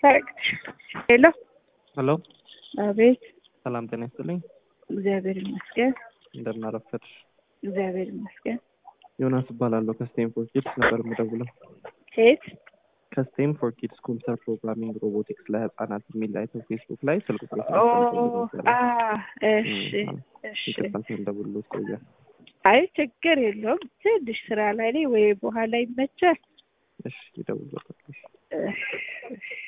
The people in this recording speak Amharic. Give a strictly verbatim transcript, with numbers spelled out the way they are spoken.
ሄሎ ሄሎ አቤት ሰላም ጤና ይስጥልኝ እግዚአብሔር ይመስገን እንደምን አረፈድሽ እግዚአብሔር ይመስገን ዮናስ እባላለሁ ከስቴንፎርድ ኪድስ ነበር የምደውለው ሴት ከስቴንፎርድ ኪድስ ኮምፒውተር ፕሮግራሚንግ ሮቦቲክስ ለህፃናት የሚል ላይ ፌስቡክ ላይ ስልክ ቁጥር ኦ ነበር አ እሺ እሺ ይቅርታ እንደውልልሽ ቆያ አይ ችግር የለውም ትንሽ ስራ ላይ ነኝ ወይ በኋላ ይመቻል እሺ ይደውልልሽ